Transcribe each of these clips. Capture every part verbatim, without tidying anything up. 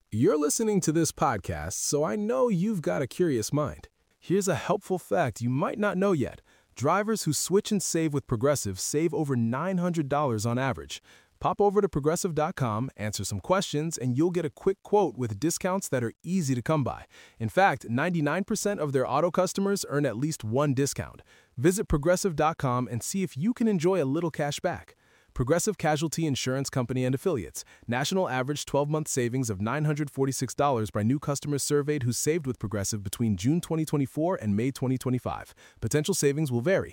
You're listening to this podcast, so I know you've got a curious mind. Here's a helpful fact you might not know yet. Drivers who switch and save with Progressive save over nine hundred dollars on average. Pop over to Progressive dot com, answer some questions, and you'll get a quick quote with discounts that are easy to come by. In fact, ninety-nine percent of their auto customers earn at least one discount. Visit Progressive dot com and see if you can enjoy a little cash back. Progressive Casualty Insurance Company and Affiliates. National average twelve-month savings of nine hundred forty-six dollars by new customers surveyed who saved with Progressive between June twenty twenty-four and May twenty twenty-five. Potential savings will vary.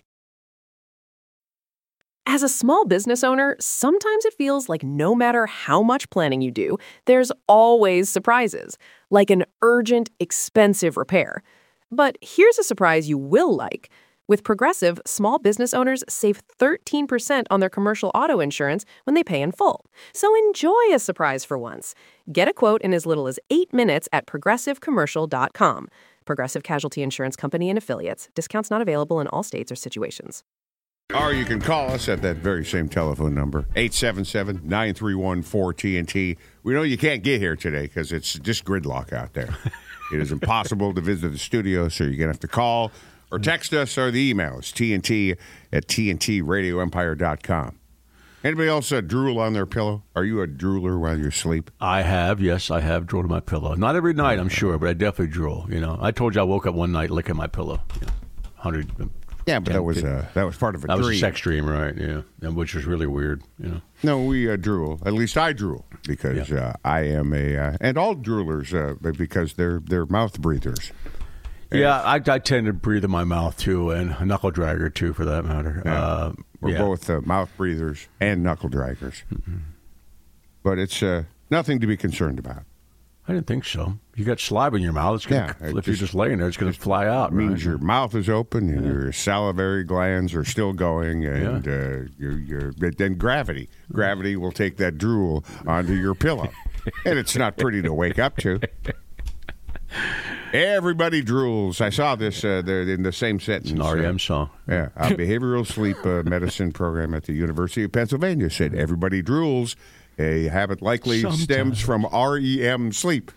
As a small business owner, sometimes it feels like no matter how much planning you do, there's always surprises, like an urgent, expensive repair. But here's a surprise you will like. With Progressive, small business owners save thirteen percent on their commercial auto insurance when they pay in full. So enjoy a surprise for once. Get a quote in as little as eight minutes at progressive commercial dot com. Progressive Casualty Insurance Company and Affiliates. Discounts not available in all states or situations. Or you can call us at that very same telephone number, eight seven seven, nine three one, four T N T. We know you can't get here today because it's just gridlock out there. It is impossible to visit the studio, so you're going to have to call or text us, or the email is T N T at T N T radio empire dot com. Anybody else uh, drool on their pillow? Are you a drooler while you sleep? I have, yes, I have drooled on my pillow. Not every night, I'm sure, but I definitely drool. You know, I told you I woke up one night licking my pillow. You know, hundred. Yeah, but that was uh, that was part of a that dream. That was a sex dream, right? Yeah, and which was really weird. You know. No, we uh, drool. At least I drool because yeah. uh, I am a, uh, and all droolers uh, because they're they're mouth breathers. Yeah, I, I tend to breathe in my mouth, too, and a knuckle dragger, too, for that matter. Yeah. Uh, We're yeah. both uh, mouth breathers and knuckle draggers. Mm-hmm. But it's uh, nothing to be concerned about. I didn't think so. You got saliva in your mouth. It's gonna, yeah, it if just, you're just laying there, it's going to fly out. It means right? your mouth is open and yeah. your salivary glands are still going, and yeah. uh, you're, you're, then gravity. Gravity will take that drool onto your pillow. And it's not pretty to wake up to. Everybody drools. I saw this uh, there in the same sentence. It's an R E M uh, song. Yeah, a behavioral sleep uh, medicine program at the University of Pennsylvania said everybody drools. A habit likely Sometimes. stems from R E M sleep.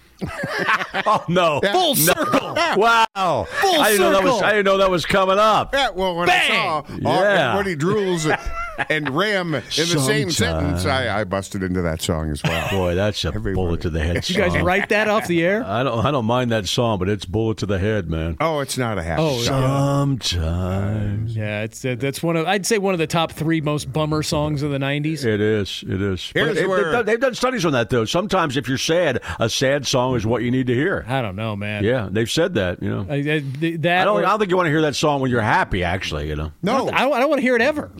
Oh no! Yeah. Full circle! Wow! Full I didn't circle! know that was. I didn't know that was coming up. Yeah. Well, when Bang! I saw yeah. everybody drools and ram in the Sometimes. same sentence, I, I busted into that song as well. Boy, that's a Everybody. bullet to the head. Did you guys write that off the air? I don't. I don't mind that song, but it's bullet to the head, man. Oh, it's not a happy oh, song. Sometimes. Yeah, it's uh, that's one of I'd say one of the top three most bummer songs of the nineties. It is. It is. Here's it, where, they've, done, they've done studies on that though. Sometimes if you're sad, a sad song is what you need to hear. I don't know, man. Yeah, they've said that. You know, I, I, that I don't. or, I don't think you want to hear that song when you're happy. Actually, you know. No, I don't. I don't want to hear it ever.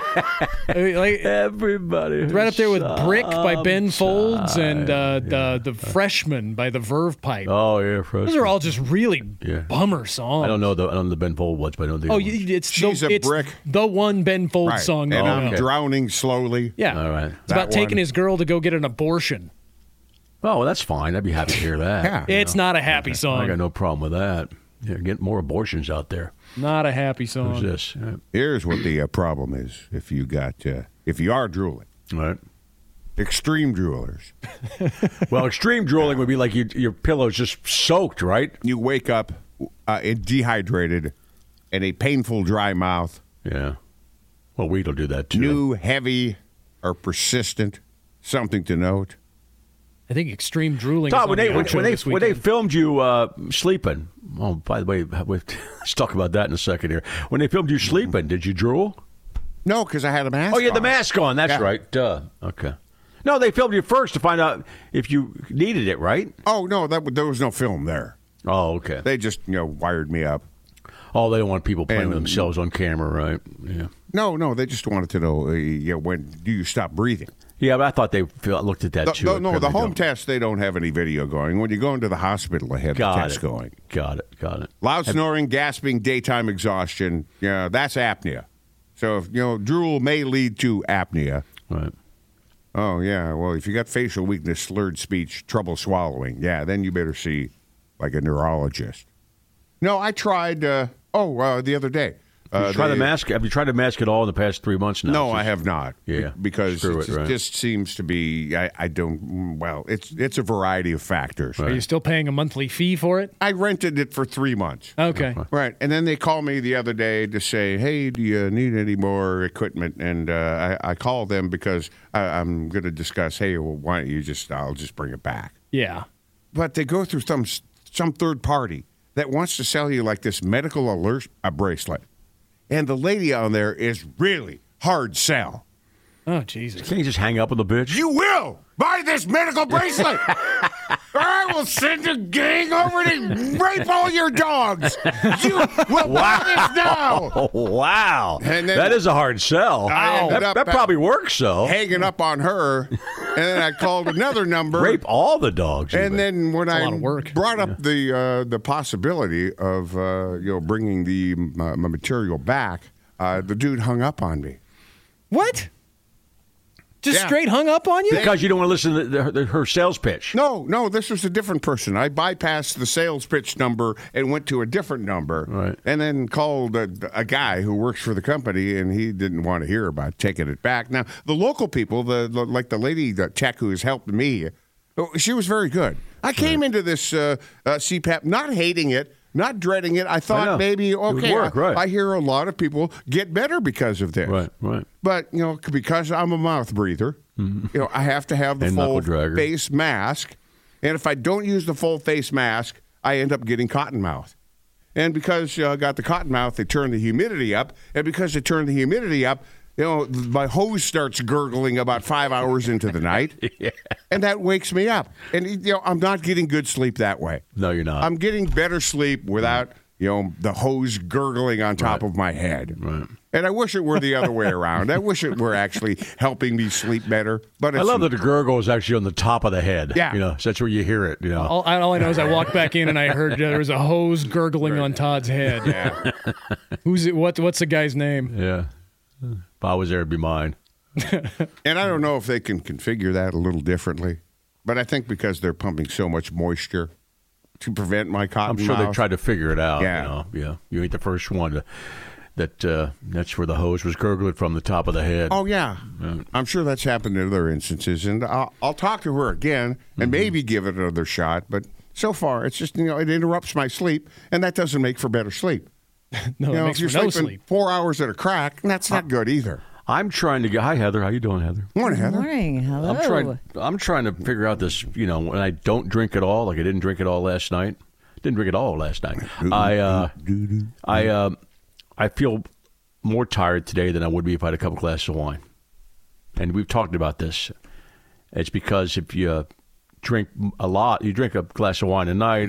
like, Everybody. Right up there with "Brick" by Ben Sometimes. Folds and uh, Yeah. the the Freshman by the Verve Pipe. Oh yeah, Freshman. Those are all just really Yeah. bummer songs. I don't know the I don't know the Ben Folds ones, but I know the. Oh, other ones. it's She's the, a it's brick. the one Ben Folds right. song. And that I'm I know. drowning slowly. Yeah, All right. It's That about taking one. his girl to go get an abortion. Oh, well, that's fine. I'd be happy to hear that. Yeah. It's not a happy song. I got no problem with that. Yeah, get more abortions out there. Not a happy song. Who's this? Yeah. Here's what the uh, problem is: if you got, uh, if you are drooling, All right. extreme droolers, Well, extreme drooling would be like you, your pillow's just soaked, right? you wake up uh, dehydrated and a painful dry mouth, Yeah. Well, weed'll do that too. new, heavy, or persistent. Something to note. I think extreme drooling. Todd, is when on they the when, outro when they this when they weekend. filmed you uh, sleeping. Oh, by the way, we've, let's talk about that in a second here. When they filmed you sleeping, did you drool? No, because I had a mask Oh, you had the on. mask on. That's Yeah. right. Duh. Okay. No, they filmed you first to find out if you needed it, right? Oh, no, that there was no film there. Oh, okay. They just, you know, wired me up. Oh, they don't want people playing And- with themselves on camera, right? Yeah. No, no, they just wanted to know, uh, yeah, when do you stop breathing? Yeah, but I thought they feel- looked at that The- too. the- no, the Apparently home don't. test, they don't have any video going. When you go into the hospital, they have Got the test it. going. Got it. Got it. Loud snoring, gasping, daytime exhaustion, yeah, that's apnea. So, if, you know, drool may lead to apnea. Right. Oh, yeah, well, if you got facial weakness, slurred speech, trouble swallowing, yeah, then you better see, like, a neurologist. No, I tried, uh, oh, uh, the other day. Uh, you try they- to mask. Have you tried to mask it all in the past three months now? No, It's I just- have not. Yeah, Be- because screw it it, right. just seems to be. I, I don't. Well, it's it's a variety of factors. Are you still paying a monthly fee for it? I rented it for three months. Okay. Right, and then they called me the other day to say, "Hey, do you need any more equipment?" And uh, I, I called them because I, I'm going to discuss. Hey, well, why don't you just? I'll just bring it back. Yeah. But they go through some some third party that wants to sell you like this medical alert a bracelet, and the lady on there is really hard sell. Oh, Jesus. Can't you just hang up with the bitch? You will buy this medical bracelet, or I will send a gang over to rape all your dogs. You will buy this now. Oh, wow. And then- that is a hard sell. I ended That, up that at- probably works, though. Hanging up on her, and then I called another number. Rape all the dogs. And even. then when I lot of work. brought up the uh, the possibility of uh, you know bringing the uh, my material back, uh, the dude hung up on me. What? Just Yeah. straight hung up on you? Because you don't want to listen to the, the, her sales pitch. No, no, this was a different person. I bypassed the sales pitch number and went to a different number, Right. and then called a, a guy who works for the company, and he didn't want to hear about taking it back. Now, the local people, the, the like the lady, the tech who has helped me, oh, she was very good. I came into this uh, uh, C PAP not hating it, not dreading it. I know. thought maybe, It would okay, work, I, right. I hear a lot of people get better because of this. Right, right. But, you know, because I'm a mouth breather, you know, I have to have the And full knuckle dragger. face mask. And if I don't use the full face mask, I end up getting cotton mouth. And because uh, I got the cotton mouth, they turn the humidity up. And because they turn the humidity up, you know, my hose starts gurgling about five hours into the night. Yeah. And that wakes me up. And, you know, I'm not getting good sleep that way. No, you're not. I'm getting better sleep without, you know, the hose gurgling on top Right. of my head. Right. And I wish it were the other way around. I wish it were actually helping me sleep better. But I it's, love that the gurgle is actually on the top of the head. Yeah. You know, so that's where you hear it. You know. All, all I know is I walked back in and I heard there was a hose gurgling on Todd's head. Yeah. Who's it? What? What's the guy's name? Yeah. If I was there, it'd be mine. And I don't know if they can configure that a little differently. But I think because they're pumping so much moisture to prevent my cotton I'm sure mouth. they tried to figure it out. Yeah. You know? Yeah. You ain't the first one to, that. Uh, that's where the hose was gurgling from the top of the head. Oh, yeah. I'm sure that's happened in other instances. And I'll, I'll talk to her again and maybe give it another shot. But so far, it's just, you know, it interrupts my sleep. And that doesn't make for better sleep. No, You it know, makes if you're for no sleeping sleep. four hours at a crack, that's not good either. I'm trying to get. Hi, Heather. How you doing, Heather? Morning, Heather. Morning. Hello. I'm trying. I'm trying to figure out this. You know, when I don't drink at all, like I didn't drink it all last night. Didn't drink it all last night. I uh, I uh, I feel more tired today than I would be if I had a couple glasses of wine. And we've talked about this. It's because if you uh, drink a lot, you drink a glass of wine a night,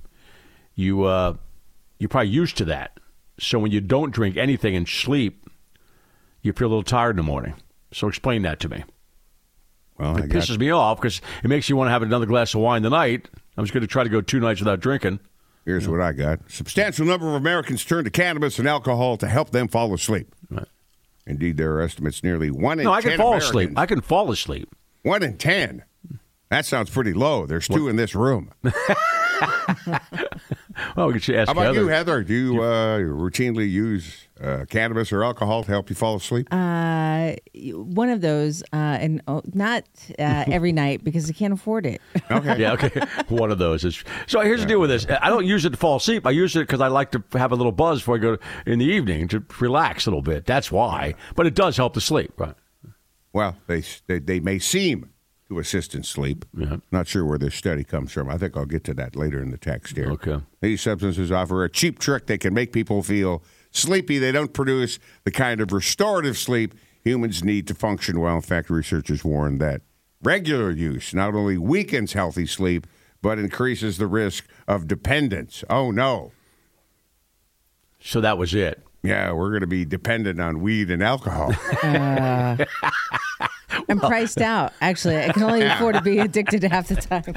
you uh, you're probably used to that. So when you don't drink anything and sleep, you feel a little tired in the morning. So explain that to me. Well, I It got, pisses me off because it makes you want to have another glass of wine tonight. I was going to try to go two nights without drinking. here's what I got. Substantial number of Americans turn to cannabis and alcohol to help them fall asleep. Right. Indeed, there are estimates nearly one in No, I ten can fall Americans. asleep. I can fall asleep. One in ten. That sounds pretty low. There's two in this room. Well, we could ask How about Heather. you, Heather? Do you uh, routinely use uh, cannabis or alcohol to help you fall asleep? Uh, one of those, uh, and oh, not uh, every night because I can't afford it. Okay. Yeah, okay. One of those. Is, so here's the deal with this. I don't use it to fall asleep. I use it because I like to have a little buzz before I go in the evening to relax a little bit. That's why. But it does help to sleep, right? Well, they, they they may seem to assist in sleep. Yeah. Not sure where this study comes from. I think I'll get to that later in the text here. Okay. These substances offer a cheap trick that can make people feel sleepy. They don't produce the kind of restorative sleep humans need to function well. In fact, researchers warn that regular use not only weakens healthy sleep, but increases the risk of dependence. Oh, no. So that was it. Yeah, we're going to be dependent on weed and alcohol. I'm priced out. Actually, I can only afford to be addicted half the time.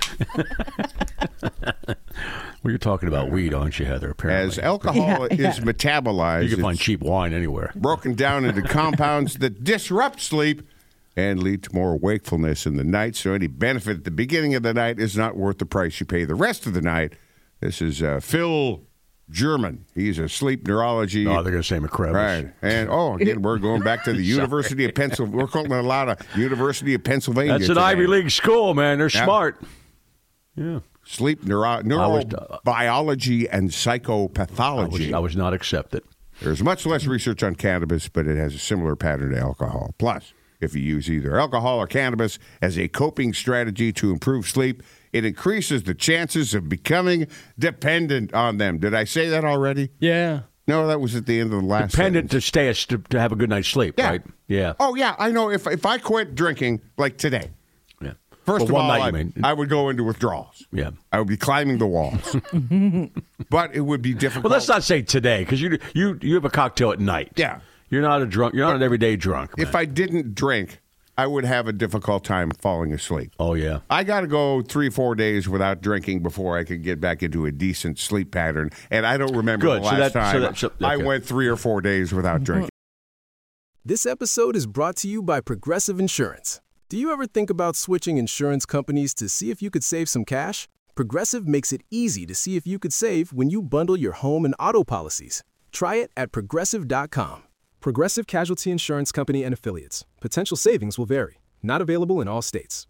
Well, you're talking about weed, aren't you, Heather? Apparently. As alcohol Yeah, yeah. is metabolized, You can find it's cheap wine anywhere. broken down into compounds that disrupt sleep and lead to more wakefulness in the night. So any benefit at the beginning of the night is not worth the price you pay the rest of the night. This is uh, Phil German. He's a sleep neurology. Oh, they're going to say McCrevis. Right. And, oh, again, we're going back to the University of Pennsylvania. We're calling it a lot of University of Pennsylvania. That's an today. Ivy League school, man. They're Yeah. smart. Yeah. Sleep, neuro, neurobiology, and psychopathology. I was, I was not accepted. There's much less research on cannabis, but it has a similar pattern to alcohol. Plus, if you use either alcohol or cannabis as a coping strategy to improve sleep, it increases the chances of becoming dependent on them. Did I say that already? Yeah. No, that was at the end of the last Dependent sentence. to stay as- to, to have a good night's sleep, Yeah. right? Yeah. Oh, yeah, I know. If if I quit drinking, like today, Yeah. first Well, of one all, night, I, you mean. I would go into withdrawals. Yeah. I would be climbing the walls. But it would be difficult. Well, let's not say today, because you you you have a cocktail at night. Yeah. You're not a drunk. You're not an everyday drunk. Man. If I didn't drink, I would have a difficult time falling asleep. oh yeah. I got to go three, four days without drinking before I could get back into a decent sleep pattern. And I don't remember Good. the So last that- so time that- so- I okay. went three or four days without drinking. This episode is brought to you by Progressive Insurance. Do you ever think about switching insurance companies to see if you could save some cash? Progressive makes it easy to see if you could save when you bundle your home and auto policies. Try it at progressive dot com. Progressive Casualty Insurance Company and Affiliates. Potential savings will vary. Not available in all states.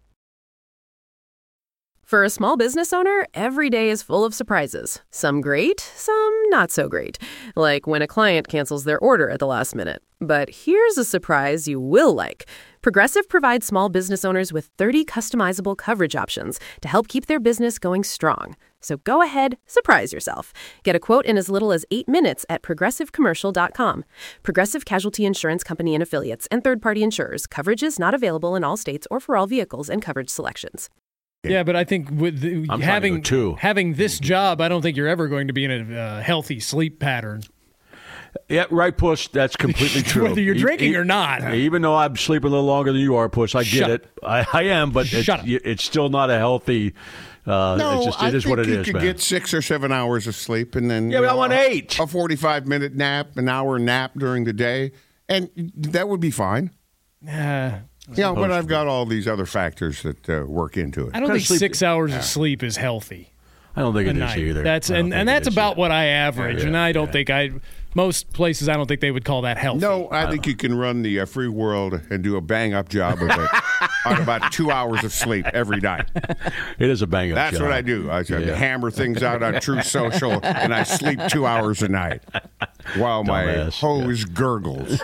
For a small business owner, every day is full of surprises. Some great, some not so great. Like when a client cancels their order at the last minute. But here's a surprise you will like. Progressive provides small business owners with thirty customizable coverage options to help keep their business going strong. So go ahead, surprise yourself. Get a quote in as little as eight minutes at progressive commercial dot com. Progressive Casualty Insurance Company and Affiliates and third-party insurers. Coverage is not available in all states or for all vehicles and coverage selections. Yeah, but I think with the, I'm trying to having go two. having this job, I don't think you're ever going to be in a uh, healthy sleep pattern. Yeah, right, Puss. That's completely true. Whether you're E- drinking e- or not. Even though I'm sleeping a little longer than you are, Puss, I get Shut it. I, I am, but it's, Shut up. it's still not a healthy. Uh, No, it's just, I it is think what it you is, could man. get six or seven hours of sleep, and then Yeah, you but I know, want eight. a forty-five minute nap, an hour nap during the day, and that would be fine. Uh, Yeah, but I've got all these other factors that uh, work into it. I don't Kinda think sleep- six hours of sleep is healthy. I don't think A it is night. either. That's I don't and, think and it that's is about either. what I average, Yeah, and I don't yeah. think I. Most places, I don't think they would call that healthy. No, I think you can run the uh, free world and do a bang up job of it on about two hours of sleep every night. It is a bang up. That's what I do. I try to Yeah. hammer things out on True Social, and I sleep two hours a night while my Dumbass, hose gurgles.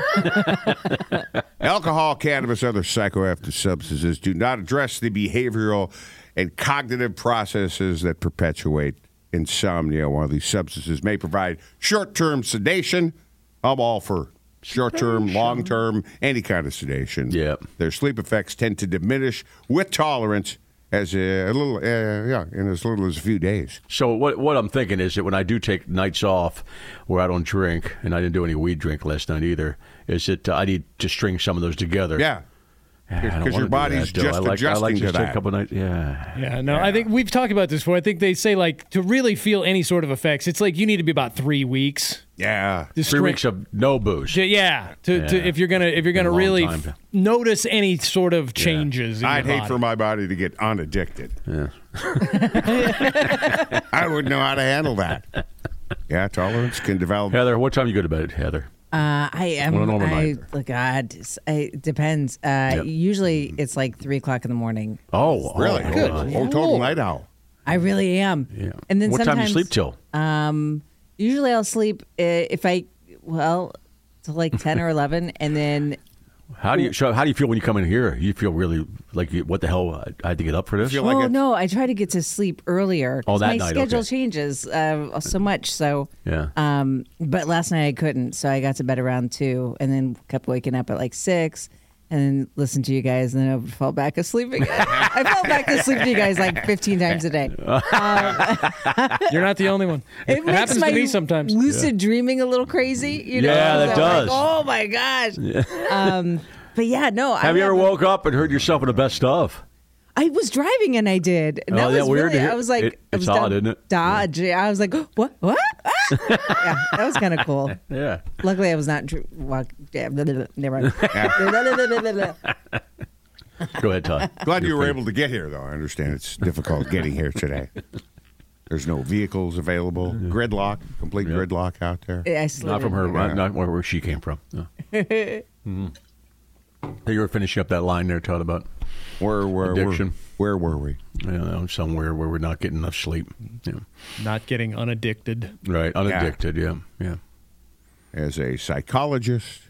Alcohol, cannabis, other psychoactive substances do not address the behavioral and cognitive processes that perpetuate insomnia. While these substances may provide short-term sedation, I'm all for short-term, long-term, any kind of sedation. Yeah. Their sleep effects tend to diminish with tolerance as a, a little, uh, yeah, in as little as a few days. So what what I'm thinking is that when I do take nights off where I don't drink, and I didn't do any weed drink last night either, is that uh, I need to string some of those together. Yeah. Yeah, I don't Because your wanna do body's that, though. just I like, I adjusting like to just take that. a couple nights. Yeah. Yeah, no, I think we've talked about this before. I think they say like to really feel any sort of effects, it's like you need to be about three weeks. Yeah. to Three string- weeks of no booze. to- yeah, to, to Yeah. if you're gonna if you're Been gonna a long really time. f- notice any sort of changes. In I'd your hate body. for my body to get unaddicted. Yeah. I wouldn't know how to handle that. Yeah, tolerance can develop. Heather, what time you go to bed, Heather? Uh, I am. On a normal I, night. oh God, it's- I, it depends. Uh, Yep. Usually it's like three o'clock in the morning. Oh, Really? Oh, Good. oh, Oh, total night owl. I really am. yeah. And then what time do you sometimes, sleep till? Um, usually I'll sleep uh, if I well to like ten or eleven, and then How do you so how do you feel when you come in here? You feel really like you, what the hell? I, I had to get up for this. Feel like oh it's- no, I try to get to sleep earlier. 'cause Oh, that my night, schedule okay. changes uh, so much. So Yeah. Um, but last night I couldn't, so I got to bed around two, and then kept waking up at like six, and then listened to you guys, and then I would fall back asleep again. I fell back asleep to you guys like fifteen times a day. You're not the only one. It It makes happens my to me sometimes. lucid dreaming a little crazy. You know? Yeah, that So I'm does. Like, oh my gosh. Um, but yeah, no. Have I you ever haven't- woke up and heard yourself in the best of? I was driving and I did. And Oh, that yeah, was weird really. to hear. I was like, It- I it's was odd, down isn't it? Dodge. Yeah. I was like, what? What? Ah! Yeah, that was kind of cool. Yeah. Luckily, I was not dr- walk. Yeah, blah, blah, blah, never mind. Blah, blah, blah, blah, blah, blah. Go ahead, Todd. Glad you Good were for able to get here, though. I understand it's difficult getting here today. There's no vehicles available. Gridlock, complete Yeah. gridlock out there. I slid Not from her, in. Yeah. not where where she came from. No. mm-hmm. Hey, you were finishing up that line there, Todd, about Where, where, Addiction. where, where were we? you know, somewhere where we're not getting enough sleep. Yeah. Not getting unaddicted. Right, unaddicted, yeah, yeah. As a psychologist,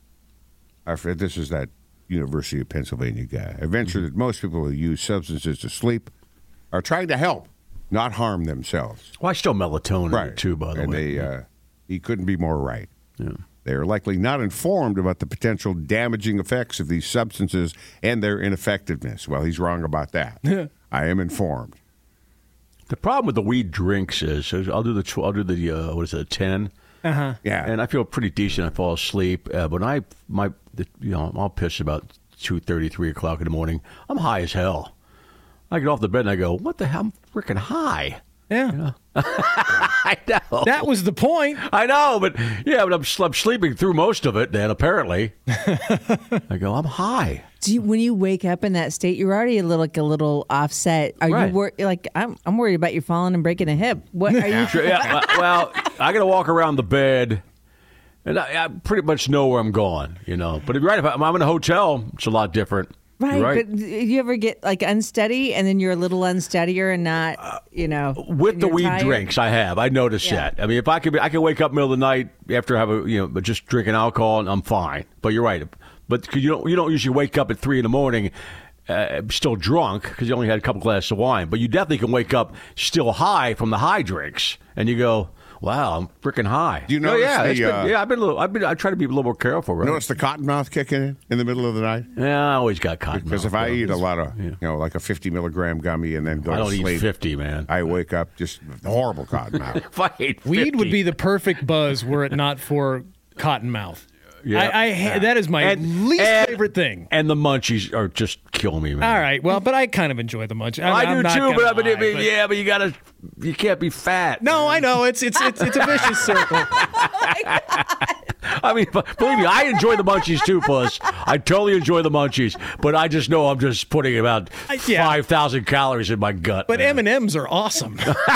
I forget, this is that University of Pennsylvania guy. I venture Mm-hmm. that most people who use substances to sleep are trying to help, not harm themselves. Well, I still melatonin in it too, by the and way. they, uh, he couldn't be more right. yeah. They are likely not informed about the potential damaging effects of these substances and their ineffectiveness. Well, he's wrong about that. I am informed. The problem with the weed drinks is, is I'll do the tw- I'll do the uh, what is it, ten, Uh-huh. Yeah. and I feel pretty decent. I fall asleep, uh, but I my the, you know I'll piss about two thirty, three o'clock in the morning. I'm high as hell. I get off the bed and I go, what the hell? I'm freaking high. Yeah. I know. That was the point. I know, but yeah, but I'm, sl- I'm sleeping through most of it. Then apparently, I go, I'm high. Do you, when you wake up in that state, you're already a little like a little offset. Are Right. you wor- like I'm? I'm worried about you falling and breaking a hip. What are you? Sure, yeah, well, I got to walk around the bed, and I, I pretty much know where I'm going, you know. But if you're right, if I'm in a hotel, it's a lot different. Right, You're right. but do you ever get like unsteady and then you're a little unsteadier and not, you know, With and the you're weed tired? drinks, I have. I noticed Yeah. that. I mean, if I could, be, I could wake up middle of the night after I have a, you know, but just drinking alcohol, and I'm fine. But you're right. But 'cause you don't, you don't usually wake up at three in the morning, uh, still drunk because you only had a couple glasses of wine. But you definitely can wake up still high from the high drinks, and you go, "Wow, I'm freaking high." Do you Oh, notice yeah, the, it's been- uh, yeah, I've been a little. I've been. I try to be a little more careful, right? Notice the cottonmouth kicking in in the middle of the night? Yeah, I always got cotton. Because if mouth, I though. eat a lot of, Yeah. you know, like a fifty milligram gummy and then go I to don't sleep, eat fifty, man. I wake up just horrible cottonmouth. If I ate Weed would fifty. be the perfect buzz were it not for Cottonmouth. Yeah. I, I ha- that is my And- least and- favorite thing. And the munchies are just kill me, man. All right, well, but I kind of enjoy the munch. I'm, I I'm do not too, gonna but, I mean, lie, but yeah, but you gotta, you can't be fat. No, I know it's it's it's it's a vicious circle. I mean, but believe me, I enjoy the munchies too, Puss. I totally enjoy the munchies, but I just know I'm just putting about yeah. five thousand calories in my gut. But man. M and M's are awesome.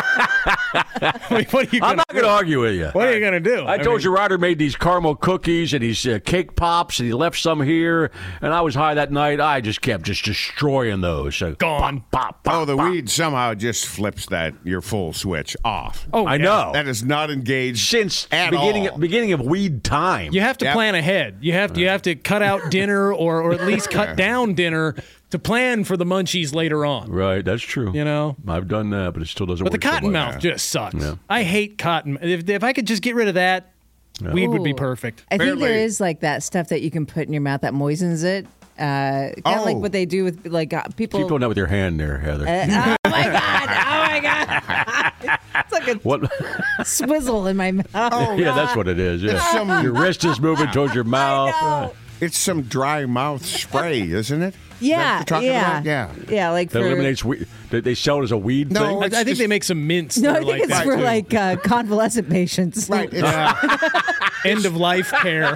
I mean, what are you? I'm Gonna not going to argue with you. What are you gonna do? I told mean, you Ryder made these caramel cookies and these uh, cake pops, and he left some here, and I was high that night. I just kept just destroying those. So, Gone. Pop, pop, Oh, the pop. weed somehow just flips that your full switch off. Oh, I yeah. know. That is not engaged Since at beginning all. beginning of weed time. You have to Yep. plan ahead. You have to you have to cut out dinner or or at least cut down dinner to plan for the munchies later on. Right, that's true. You know? I've done that, but it still doesn't But the work. so much. cottonmouth just sucks. Yeah. I hate cotton. If if I could just get rid of that, weed would be Ooh. perfect. I think Apparently- there is like that stuff that you can put in your mouth that moistens it. Uh, kind of Oh. like what they do with like uh, people. Keep doing that with your hand there, Heather. Uh, oh my god! Oh my god! It's like a what? swizzle in my mouth. Oh, Yeah, that's what it is. Yeah. some- Your wrist is moving towards your mouth. know. It's some dry mouth spray, isn't it? Is that Yeah, what you're talking yeah, about? Yeah. yeah. Like That for eliminates weed. They, they sell it as a weed No, thing. I, I it's think just- they make some mints. no, that I are think like it's that, for too. like uh, convalescent patients. Right. It's, end of life care.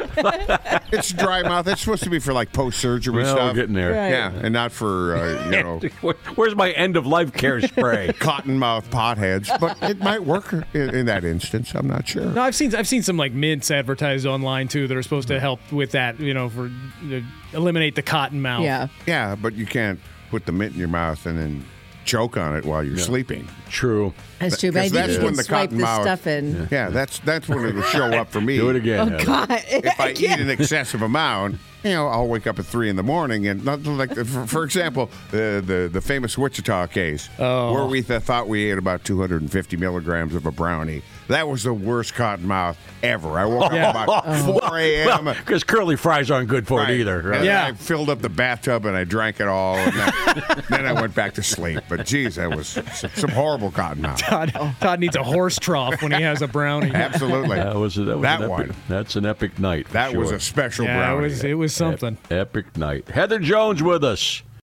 it's dry mouth. It's supposed to be for like post surgery Well, stuff. we're getting there. Right. Yeah, and not for uh, you know Where- Where's my end of life care spray? cottonmouth potheads. But it might work in, in that instance. I'm not sure. No, I've seen I've seen some like mints advertised online too that are supposed to help with that. You know, for uh, eliminate the cotton mouth. Yeah. Yeah, but you can't put the mint in your mouth and then choke on it while you're sleeping. True. That's true. But I Because think that's you when can the swipe cotton the mouth- stuff in. Yeah, that's that's when it'll show up for me. Do it again. Oh Heather. god! If I eat can't- an excessive amount, you know, I'll wake up at three in the morning and not like, for, for example, the, the the famous Wichita case, Oh. where we th- thought we ate about two hundred fifty milligrams of a brownie. That was the worst cotton mouth ever. I woke Yeah. up about four a.m. Because curly fries aren't good for Right. it either. Right? And Yeah. I filled up the bathtub and I drank it all. And then, then I went back to sleep. But geez, that was some, some horrible cotton mouth. Todd, Todd needs a horse trough when he has a brownie. Absolutely. That was, that was That an one. epic, That's an epic night. for That was sure. a special Yeah, it brownie. was it was something. Epic night. Heather Jones with us.